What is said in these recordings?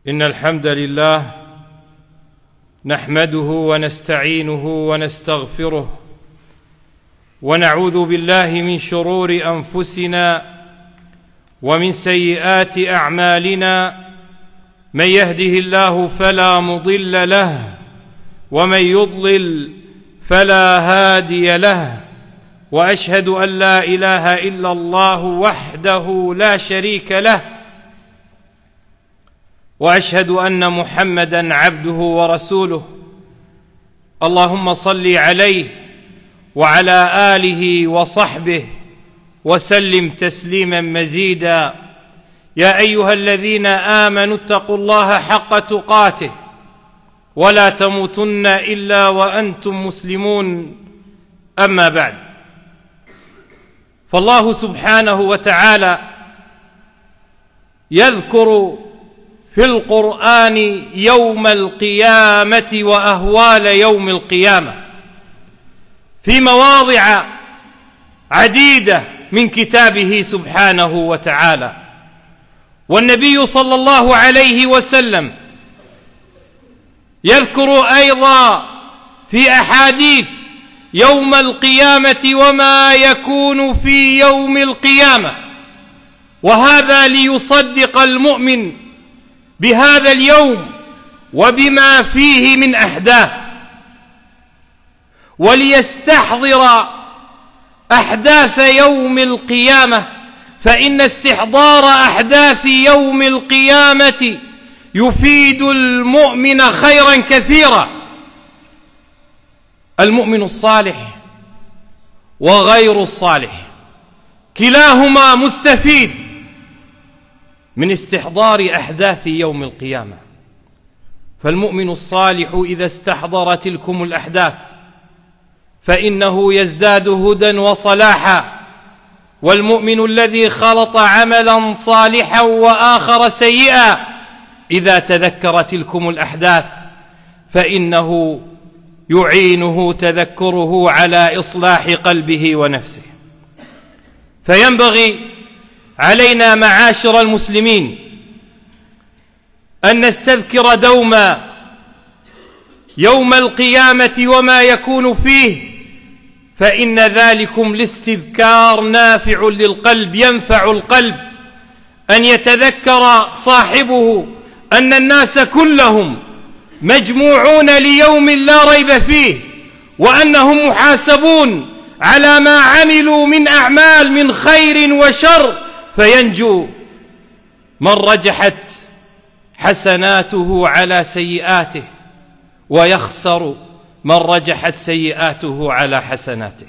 إن الحمد لله نحمده ونستعينه ونستغفره ونعوذ بالله من شرور أنفسنا ومن سيئات أعمالنا. من يهده الله فلا مضل له ومن يضلل فلا هادي له، وأشهد أن لا إله إلا الله وحده لا شريك له، وأشهد أن محمدًا عبده ورسوله. اللهم صل عليه وعلى آله وصحبه وسلم تسليمًا مزيدًا. يا أيها الذين آمنوا اتقوا الله حق تقاته ولا تموتن إلا وأنتم مسلمون. أما بعد، فالله سبحانه وتعالى يذكر في القرآن يوم القيامة وأهوال يوم القيامة في مواضع عديدة من كتابه سبحانه وتعالى، والنبي صلى الله عليه وسلم يذكر أيضا في أحاديث يوم القيامة وما يكون في يوم القيامة، وهذا ليصدق المؤمن بهذا اليوم وبما فيه من أحداث، وليستحضر أحداث يوم القيامة، فإن استحضار أحداث يوم القيامة يفيد المؤمن خيرا كثيرا. المؤمن الصالح وغير الصالح كلاهما مستفيد من استحضار أحداث يوم القيامة. فالمؤمن الصالح إذا استحضر تلكم الأحداث فإنه يزداد هدى وصلاحا، والمؤمن الذي خلط عملا صالحا وآخر سيئا إذا تذكر تلكم الأحداث فإنه يعينه تذكره على إصلاح قلبه ونفسه. فينبغي علينا معاشر المسلمين أن نستذكر دوما يوم القيامة وما يكون فيه، فإن ذلكم الاستذكار نافع للقلب، ينفع القلب أن يتذكر صاحبه أن الناس كلهم مجموعون ليوم لا ريب فيه، وأنهم محاسبون على ما عملوا من أعمال من خير وشر، فينجو من رجحت حسناته على سيئاته، ويخسر من رجحت سيئاته على حسناته.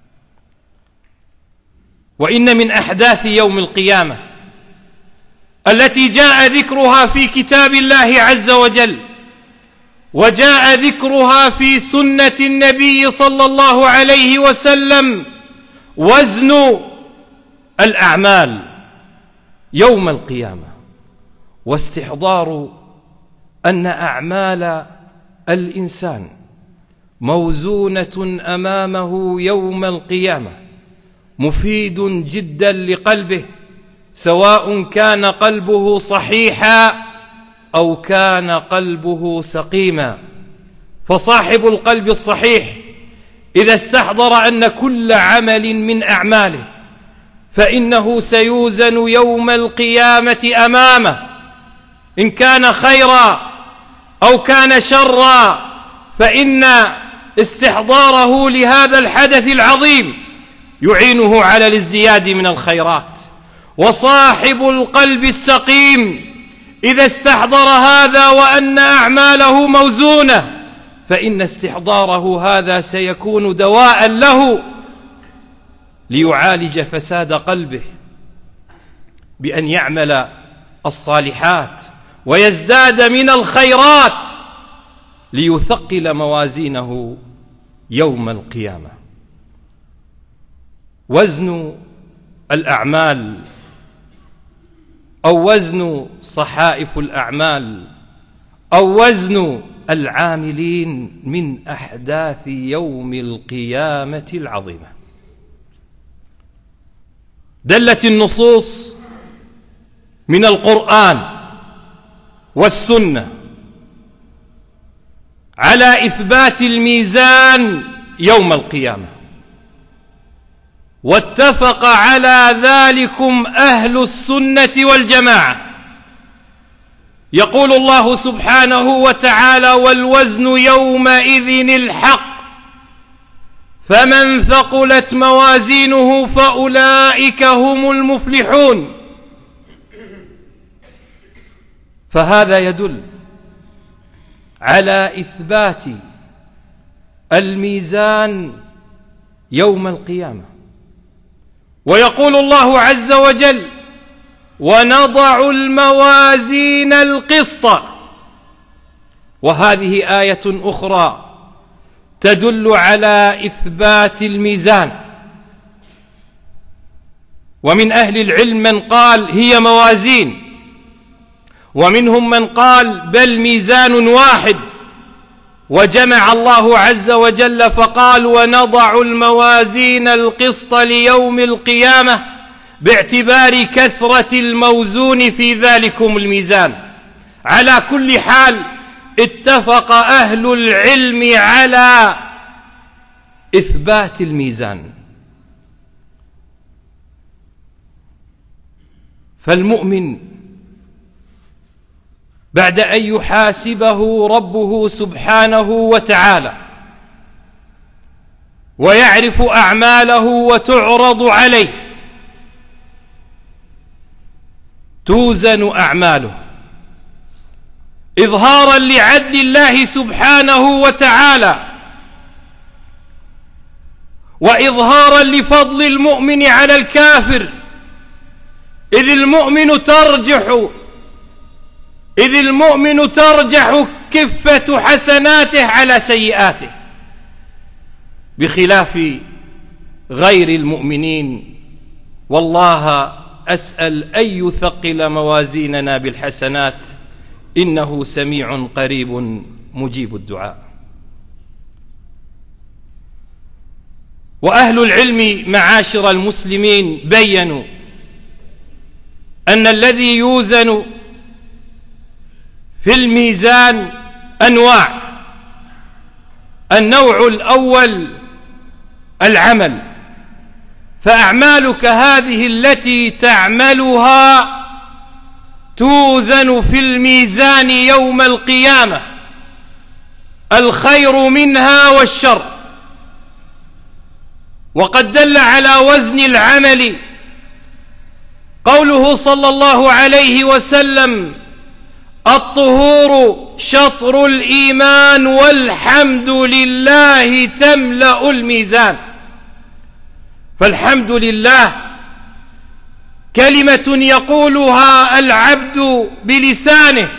وإن من أحداث يوم القيامة التي جاء ذكرها في كتاب الله عز وجل وجاء ذكرها في سنة النبي صلى الله عليه وسلم وزن الأعمال يوم القيامة، واستحضار أن أعمال الإنسان موزونة أمامه يوم القيامة مفيد جدا لقلبه، سواء كان قلبه صحيحا أو كان قلبه سقيما. فصاحب القلب الصحيح إذا استحضر أن كل عمل من أعماله فإنه سيوزن يوم القيامة أمامه، إن كان خيرا أو كان شرا، فإن استحضاره لهذا الحدث العظيم يعينه على الازدياد من الخيرات. وصاحب القلب السقيم إذا استحضر هذا وأن أعماله موزونة فإن استحضاره هذا سيكون دواء له ليعالج فساد قلبه بأن يعمل الصالحات ويزداد من الخيرات ليثقل موازينه يوم القيامة. وزن الأعمال أو وزن صحائف الأعمال أو وزن العاملين من أحداث يوم القيامة العظيمة. دلت النصوص من القرآن والسنة على إثبات الميزان يوم القيامة، واتفق على ذلكم أهل السنة والجماعة. يقول الله سبحانه وتعالى: والوزن يومئذ الحق فمن ثقلت موازينه فأولئك هم المفلحون. فهذا يدل على إثبات الميزان يوم القيامة. ويقول الله عز وجل: ونضع الموازين القسط. وهذه آية أخرى تدل على إثبات الميزان. ومن أهل العلم من قال هي موازين، ومنهم من قال بل ميزان واحد، وجمع الله عز وجل فقال: ونضع الموازين القسط ليوم القيامة باعتبار كثرة الموزون في ذلكم الميزان. على كل حال اتفق أهل العلم على إثبات الميزان. فالمؤمن بعد أن يحاسبه ربه سبحانه وتعالى ويعرف أعماله وتعرض عليه، توزن أعماله إظهارا لعدل الله سبحانه وتعالى، وإظهارا لفضل المؤمن على الكافر، إذ المؤمن ترجح كفة حسناته على سيئاته، بخلاف غير المؤمنين. والله أسأل أن يثقل موازيننا بالحسنات، إنه سميع قريب مجيب الدعاء. وأهل العلم معاشر المسلمين بيّنوا أن الذي يوزن في الميزان أنواع. النوع الأول العمل، فأعمالك هذه التي تعملها توزن في الميزان يوم القيامة، الخير منها والشر. وقد دل على وزن العمل قوله صلى الله عليه وسلم: الطهور شطر الإيمان والحمد لله تملأ الميزان. فالحمد لله كلمة يقولها العبد بلسانه،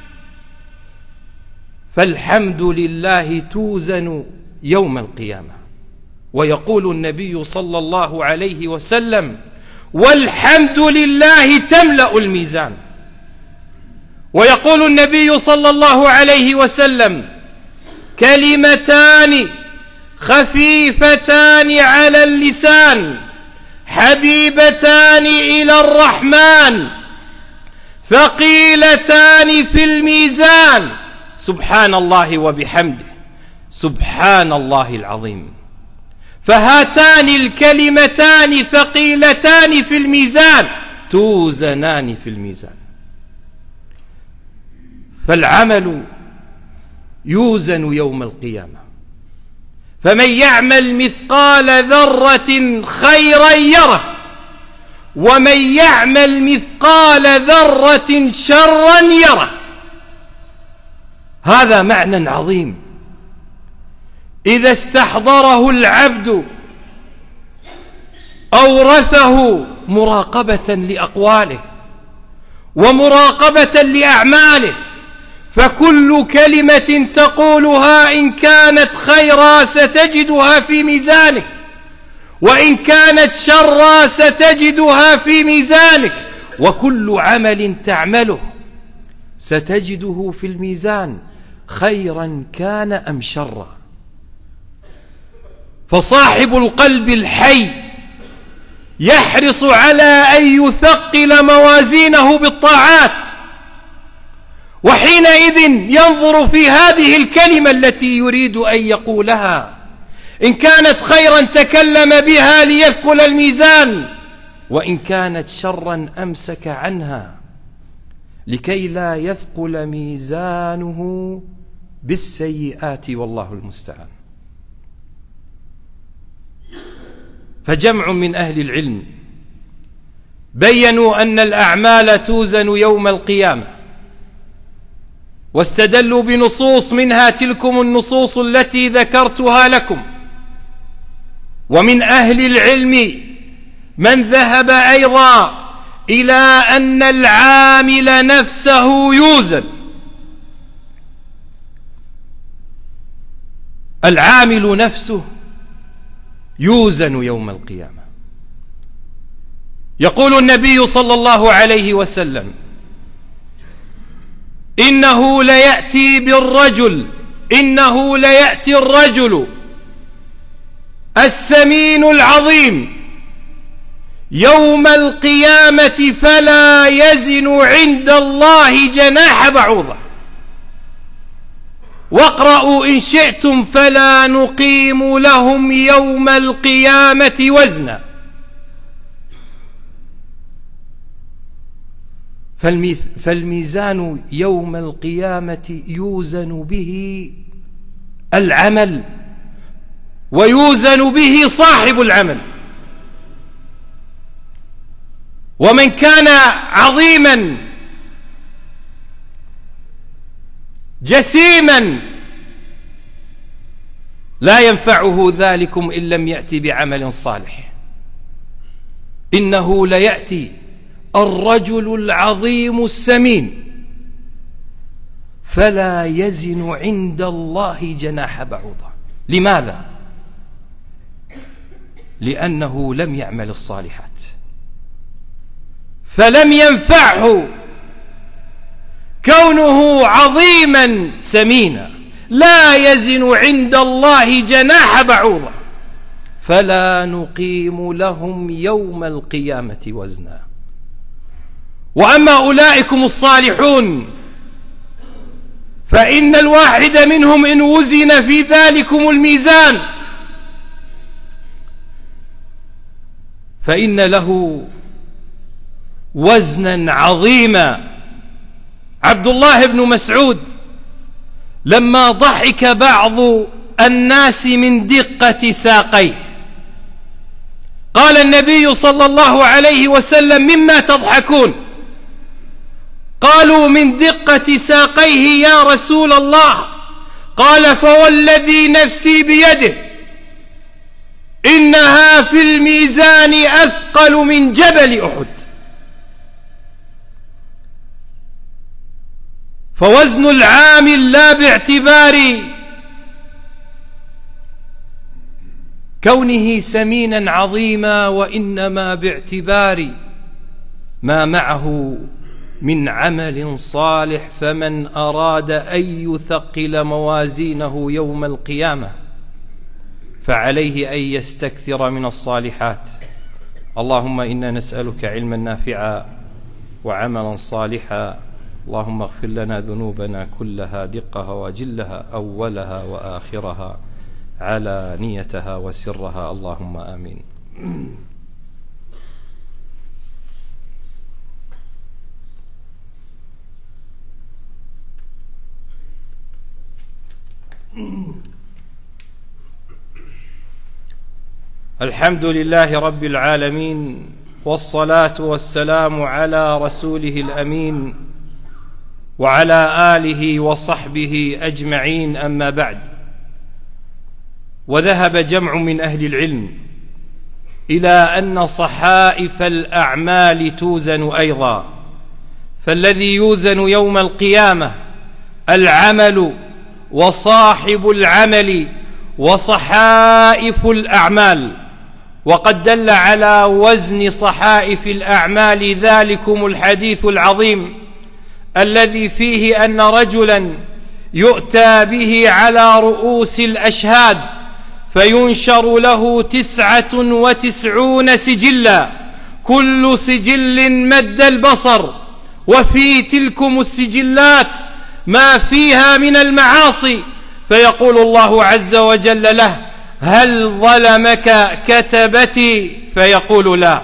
فالحمد لله توزن يوم القيامة. ويقول النبي صلى الله عليه وسلم: والحمد لله تملأ الميزان. ويقول النبي صلى الله عليه وسلم: كلمتان خفيفتان على اللسان حبيبتان إلى الرحمن ثقيلتان في الميزان، سبحان الله وبحمده سبحان الله العظيم. فهاتان الكلمتان ثقيلتان في الميزان توزنان في الميزان. فالعمل يوزن يوم القيامة، فمن يعمل مثقال ذرة خيرا يره، ومن يعمل مثقال ذرة شرا يره. هذا معنى عظيم إذا استحضره العبد أورثه مراقبة لأقواله ومراقبة لأعماله. فكل كلمة تقولها إن كانت خيرا ستجدها في ميزانك، وإن كانت شرا ستجدها في ميزانك، وكل عمل تعمله ستجده في الميزان خيرا كان أم شرا. فصاحب القلب الحي يحرص على أن يثقل موازينه بالطاعات، وحينئذ ينظر في هذه الكلمة التي يريد أن يقولها، إن كانت خيرا تكلم بها ليثقل الميزان، وإن كانت شرا أمسك عنها لكي لا يثقل ميزانه بالسيئات، والله المستعان. فجمع من أهل العلم بيّنوا أن الأعمال توزن يوم القيامة، واستدلوا بنصوص منها تلكم النصوص التي ذكرتها لكم. ومن أهل العلم من ذهب أيضا إلى أن العامل نفسه يوزن، العامل نفسه يوزن يوم القيامة. يقول النبي صلى الله عليه وسلم: إنه ليأتي الرجل السمين العظيم يوم القيامة فلا يزن عند الله جناح بعوضة، واقرأوا إن شئتم: فلا نقيم لهم يوم القيامة وزنا. فالميزان يوم القيامة يوزن به العمل، ويوزن به صاحب العمل. ومن كان عظيما جسيما لا ينفعه ذلكم إن لم يأتي بعمل صالح. إنه ليأتي الرجل العظيم السمين فلا يزن عند الله جناح بعوضة. لماذا؟ لأنه لم يعمل الصالحات، فلم ينفعه كونه عظيما سمينا، لا يزن عند الله جناح بعوضة، فلا نقيم لهم يوم القيامة وزنا. وأما أولئكم الصالحون فإن الواحد منهم إن وزن في ذلكم الميزان فإن له وزنا عظيما. عبد الله بن مسعود لما ضحك بعض الناس من دقة ساقيه قال النبي صلى الله عليه وسلم: مما تضحكون؟ قالوا: من دقة ساقيه يا رسول الله. قال: فوالذي نفسي بيده إنها في الميزان أثقل من جبل أحد. فوزن العامل لا باعتبار كونه سمينا عظيما، وإنما باعتبار ما معه من عمل صالح. فمن أراد أن يثقل موازينه يوم القيامة فعليه أن يستكثر من الصالحات. اللهم إنا نسألك علما نافعا وعملا صالحا. اللهم اغفر لنا ذنوبنا كلها دقها وجلها، أولها وآخرها، علانيتها وسرها. اللهم آمين. الحمد لله رب العالمين، والصلاة والسلام على رسوله الأمين وعلى آله وصحبه أجمعين. أما بعد، وذهب جمع من أهل العلم إلى أن صحائف الأعمال توزن أيضا، فالذي يوزن يوم القيامة العمل وصاحب العمل وصحائف الأعمال. وقد دل على وزن صحائف الأعمال ذلكم الحديث العظيم الذي فيه أن رجلا يؤتى به على رؤوس الأشهاد فينشر له 99 سجلا، كل سجل مد البصر، وفي تلكم السجلات ما فيها من المعاصي، فيقول الله عز وجل له: هل ظلمك كتبتي؟ فيقول لا.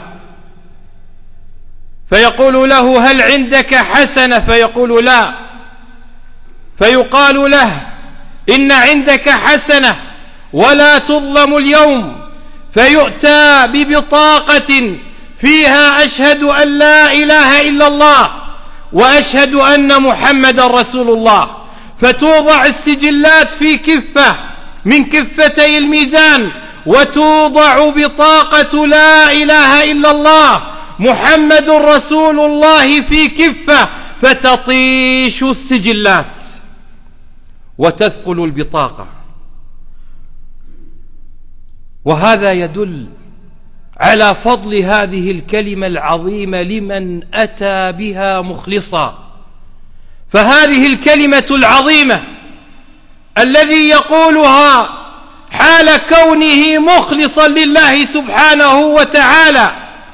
فيقول له: هل عندك حسنة؟ فيقول لا. فيقال له: إن عندك حسنة ولا تظلم اليوم. فيؤتى ببطاقة فيها: أشهد أن لا إله إلا الله وأشهد أن محمدا رسول الله. فتوضع السجلات في كفة من كفتي الميزان، وتوضع بطاقة لا إله إلا الله محمد رسول الله في كفة، فتطيش السجلات وتثقل البطاقة. وهذا يدل على فضل هذه الكلمة العظيمة لمن أتى بها مخلصا. فهذه الكلمة العظيمة الذي يقولها حال كونه مخلصا لله سبحانه وتعالى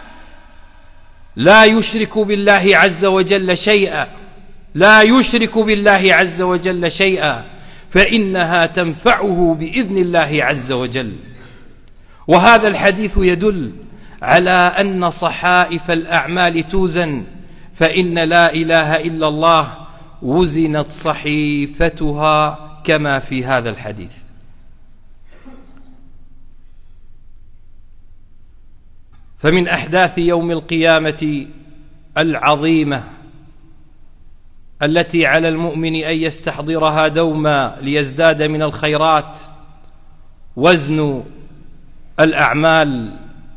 لا يشرك بالله عز وجل شيئا، لا يشرك بالله عز وجل شيئا، فإنها تنفعه بإذن الله عز وجل. وهذا الحديث يدل على أن صحائف الأعمال توزن، فإن لا إله إلا الله وزنت صحيفتها كما في هذا الحديث. فمن أحداث يوم القيامة العظيمة التي على المؤمن أن يستحضرها دوما ليزداد من الخيرات وزن الأعمال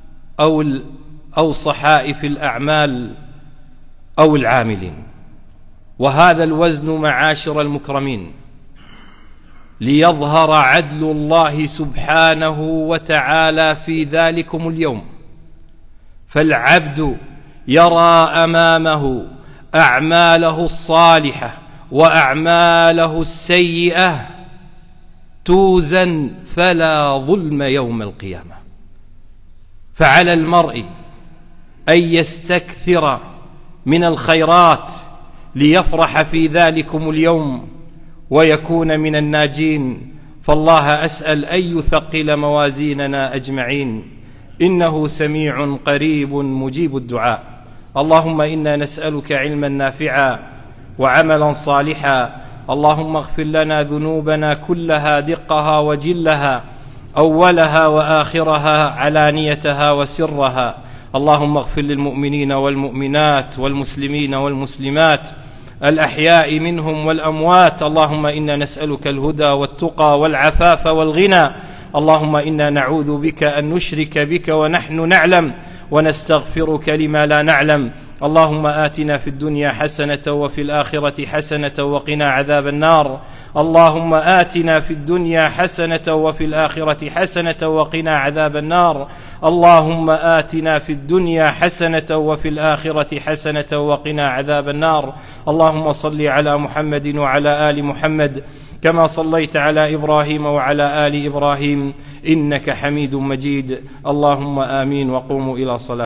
أو صحائف الأعمال أو العاملين. وهذا الوزن معاشر المكرمين ليظهر عدل الله سبحانه وتعالى في ذلكم اليوم، فالعبد يرى أمامه أعماله الصالحة وأعماله السيئة توزن فلا ظلم يوم القيامة. فعلى المرء أن يستكثر من الخيرات ليفرح في ذلكم اليوم ويكون من الناجين. فالله أسأل أن يثقل موازيننا أجمعين، إنه سميع قريب مجيب الدعاء. اللهم إنا نسألك علما نافعا وعملا صالحا. اللهم اغفر لنا ذنوبنا كلها دقها وجلها، أولها وآخرها، علانيتها وسرها. اللهم اغفر للمؤمنين والمؤمنات والمسلمين والمسلمات الأحياء منهم والأموات. اللهم إنا نسألك الهدى والتقى والعفاف والغنى. اللهم إنا نعوذ بك أن نشرك بك ونحن نعلم، ونستغفرك لما لا نعلم. اللهم آتنا في الدنيا حسنة وفي الآخرة حسنة وقنا عذاب النار. اللهم آتنا في الدنيا حسنة وفي الآخرة حسنة وقنا عذاب النار. اللهم آتنا في الدنيا حسنة وفي الآخرة حسنة وقنا عذاب النار. اللهم صل على محمد وعلى آل محمد كما صليت على إبراهيم وعلى آل إبراهيم إنك حميد مجيد. اللهم آمين. وقوموا إلى صلاة.